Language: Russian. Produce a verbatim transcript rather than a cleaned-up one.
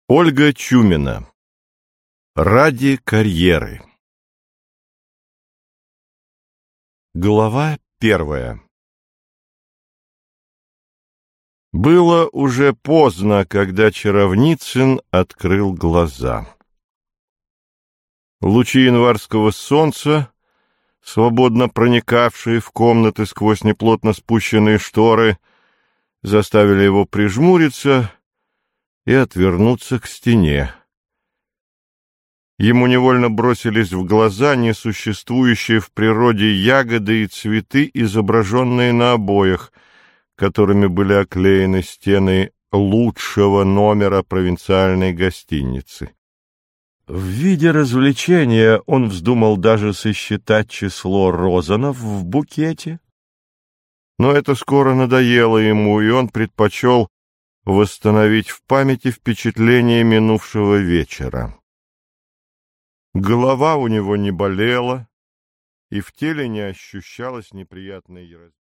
Ольга Чумина. Ради карьеры. Глава первая. Было уже поздно, когда Чаровницын открыл глаза. Лучи январского солнца, свободно проникавшие в комнаты сквозь неплотно спущенные шторы, заставили его прижмуриться и отвернуться к стене. Ему невольно бросились в глаза несуществующие в природе ягоды и цветы, изображенные на обоях, которыми были оклеены стены лучшего номера провинциальной гостиницы. В виде развлечения он вздумал даже сосчитать число розанов в букете, но это скоро надоело ему, и он предпочел восстановить в памяти впечатление минувшего вечера. Голова у него не болела, и в теле не ощущалось неприятной ярость.